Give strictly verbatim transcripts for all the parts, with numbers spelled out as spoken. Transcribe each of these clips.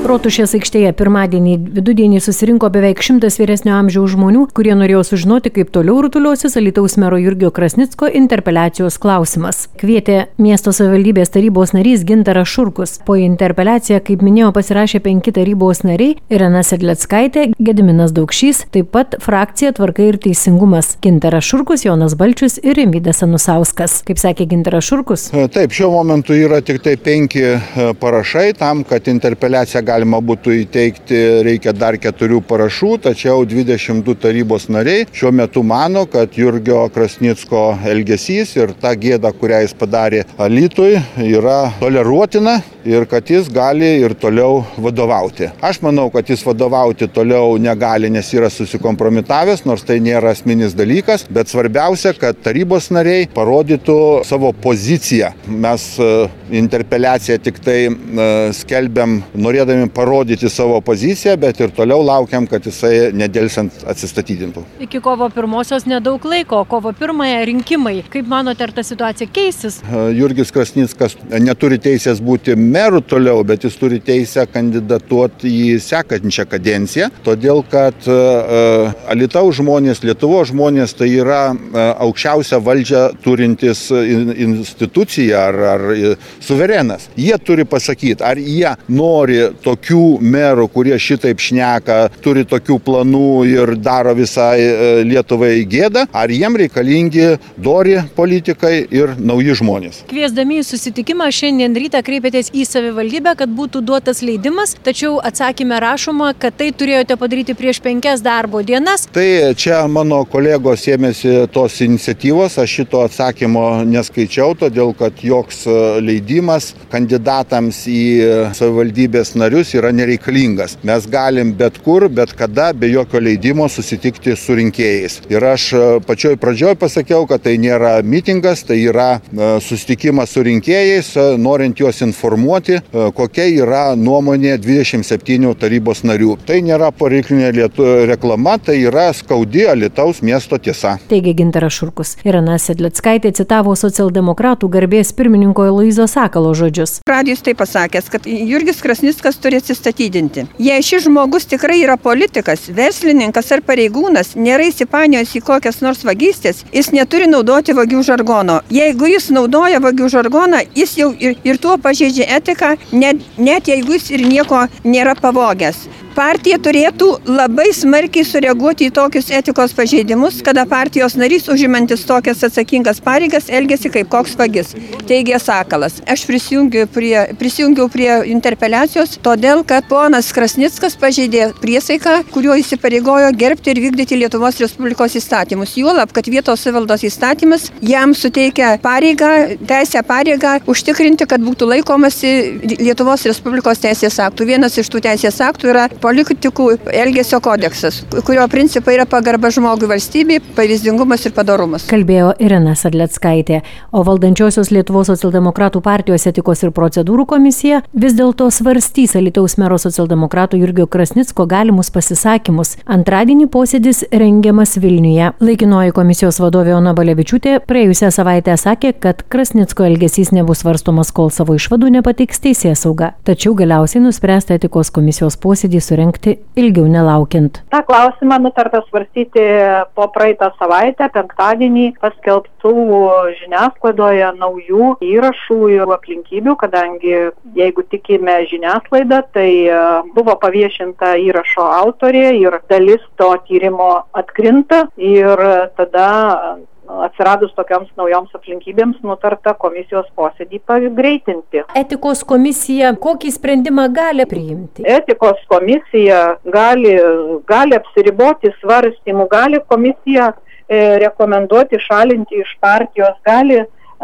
Rotušės aikštėje pirmadienį vidudienį susirinko beveik šimtas vyresnio amžiaus žmonių, kurie norėjo sužinoti, kaip toliau rutuliosis Alytaus mero Jurgio Krasnicko interpeliacijos klausimas. Kvietė miesto savivaldybės tarybos narys Gintaras Šurkus. Po interpeliaciją, kaip minėjo, pasirašė penki tarybos nariai – Irena Sedleckaitė, Gediminas Daukšys, taip pat frakcija Tvarka ir teisingumas – Gintaras Šurkus, Jonas Balčius ir Rimvydas Anusauskas. Kaip sakė Gintaras Šurkus? Taip, šiuo momentu yra tik tai penki parašai tam, kad interpeliaciją galima būtų įteikti, reikia dar keturių parašų, tačiau dvidešimt du tarybos nariai šiuo metu mano, kad Jurgio Krasnicko elgesys ir ta gėda, kurią jis padarė Alytui, yra toleruotina ir kad jis gali ir toliau vadovauti. Aš manau, kad jis vadovauti toliau negali, nes yra susikompromitavęs, nors tai nėra asmeninis dalykas, bet svarbiausia, kad tarybos nariai parodytų savo poziciją. Mes interpeliaciją tik tai skelbiam, norėdami parodyti savo poziciją, bet ir toliau laukiam, kad jisai nedelsiant atsistatydintų. Iki kovo pirmosios nedaug laiko, kovo pirmąją rinkimai. Kaip manote, ar ta situacija keisis? Jurgis Krasnickas neturi teisės būti meru toliau, bet jis turi teisę kandidatuoti į sekančią kadenciją, todėl kad uh, Alytaus žmonės, Lietuvos žmonės tai yra uh, aukščiausia valdžia turintis institucija ar, ar suverenas. Jie turi pasakyti, ar jie nori tokių merų, kurie šitaip šneka, turi tokių planų ir daro visai Lietuvai gėdą, ar jiem reikalingi dori politikai ir nauji žmonės. Kviesdami į susitikimą šiandien rytą kreipėtės į savivaldybę, kad būtų duotas leidimas, tačiau atsakyme rašoma, kad tai turėjote padaryti prieš penkias darbo dienas. Tai čia mano kolegos ėmėsi tos iniciatyvos, aš šito atsakymo neskaičiau, todėl kad joks leidimas kandidatams į savivaldybės narius yra nereikalingas. Mes galim bet kur, bet kada, be jokio leidimo susitikti su rinkėjais. Ir aš pačioj pradžioj pasakiau, kad tai nėra mitingas, tai yra susitikimas su rinkėjais, norint juos informuoti, kokia yra nuomonė dvidešimt septynių tarybos narių. Tai nėra pareiklinė reklama, tai yra skaudi Alytaus miesto tiesa. Teigė Gintaras Šurkus. Irena Sedleckaitė citavo socialdemokratų garbės pirmininko Luizo Sakalo žodžius. Radijus taip pasakęs, kad Jurgis Krasnickas turi atsistatydinti. Jei šis žmogus tikrai yra politikas, verslininkas ar pareigūnas, nėra įsipainiojęs į kokias nors vagystės, jis neturi naudoti vagių žargono. Jeigu jis naudoja vagių žargoną, jis jau ir, ir tuo pažeidžia etiką, net, net jeigu jis ir nieko nėra pavogęs. Partija turėtų labai smarkiai sureaguoti į tokius etikos pažeidimus, kada partijos narys užimantis tokias atsakingas pareigas elgesi kaip koks vagis, teigė Sakalas. Aš prisijungiau prie, prisijungiau prie interpeliacijos, todėl kad ponas Krasnickas pažeidė priesaiką, kuriuo įsipareigojo gerbti ir vykdyti Lietuvos Respublikos įstatymus. Juolab, kad vietos savivaldos įstatymas jam suteikia pareigą, teisę pareigą užtikrinti, kad būtų laikomasi Lietuvos Respublikos teisės aktų. Vienas iš tų teisės aktų yra politikų elgesio kodeksas, kurio principai yra pagarba žmogui, valstybei, pavyzdingumas ir padorumas. Kalbėjo Irena Sedleckaitė, o valdančiosios Lietuvos socialdemokratų partijos etikos ir procedūrų komisija vis dėlto svarstys Alytaus mero socialdemokratų Jurgio Krasnicko galimus pasisakymus. Antradienį posėdis rengiamas Vilniuje. Laikinoji komisijos vadovė Ona Balevičiūtė praėjusią savaitę sakė, kad Krasnicko elgesys nebus svarstomas, kol savo išvadų nepateiks teisėsauga. Tačiau galiausiai nuspręsta etikos komisijos posėdį surengti ilgiau nelaukiant. Ta klausimą nutarta svarstyti po praeitą savaitę, penktadienį paskelbtų žiniasklaidoje naujų įrašų ir aplinkybių, kadangi jeigu tikime žiniasklaidą, tai buvo paviešinta įrašo autorė ir dalis to tyrimo atkrinta ir tada atsiradus tokioms naujoms aplinkybėms nutarta komisijos posėdį pagreitinti. Etikos komisija kokį sprendimą gali priimti? Etikos komisija gali, gali apsiriboti svarstymų, gali komisija e, rekomenduoti šalinti iš partijos, gali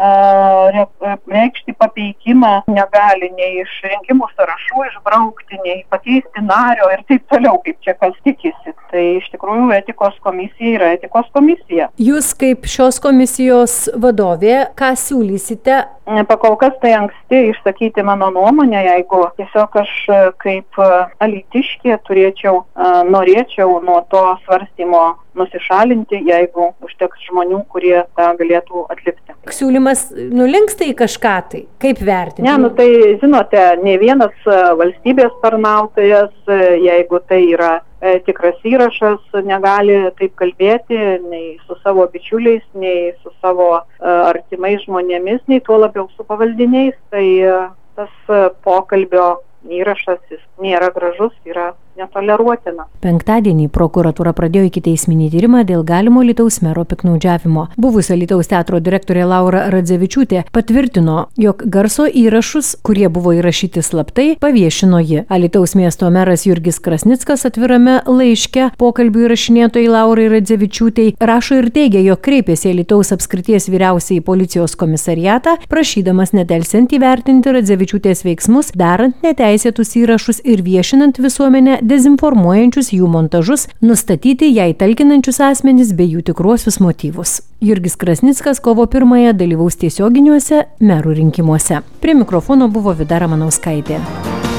reikšti papeikimą, negali nei iš rinkimų sąrašų išbraukti, nei pakeisti nario ir taip toliau, kaip čia kas tikisi. Tai iš tikrųjų etikos komisija yra etikos komisija. Jūs kaip šios komisijos vadovė, ką siūlysite pakol kas tai anksti išsakyti mano nuomonę, jeigu tiesiog aš kaip alytiškė turėčiau, norėčiau nuo to svarstymo nusišalinti, jeigu užteks žmonių, kurie tą galėtų atlikti. Siūlymas nulinksta į kažką tai? Kaip vertinti? Ne, nu tai žinote, ne vienas valstybės tarnautojas, jeigu tai yra e, tikras įrašas, negali taip kalbėti nei su savo bičiuliais, nei su savo e, artimais žmonėmis, nei tuo labiau su pavaldiniais. Tai e, tas e, pokalbio įrašas jis nėra gražus, yra netoleruotina. Penktadienį prokuratūra pradėjo ikiteisminį tyrimą dėl galimo Alytaus mero piknaudžiavimo. Buvusi Alytaus teatro direktorė Laura Radzevičiūtė patvirtino, jog garso įrašus, kurie buvo įrašyti slaptai, paviešino ji. Alytaus miesto meras Jurgis Krasnickas atvirame laiške pokalbių įrašinėtojai Laurai Radzevičiūtei rašo ir teigia, jog kreipėsi Alytaus apskrities vyriausiai policijos komisariatą, prašydamas nedelsiant įvertinti Radzevičiūtės veiksmus, darant neteisėtus įrašus ir viešinant visuomenę dezinformuojančius jų montažus, nustatyti jai talkinančius asmenis bei jų tikruosius motyvus. Jurgis Krasnickas kovo pirmąją dalyvaus tiesioginiuose merų rinkimuose. Prie mikrofono buvo Vida Ramanauskaitė.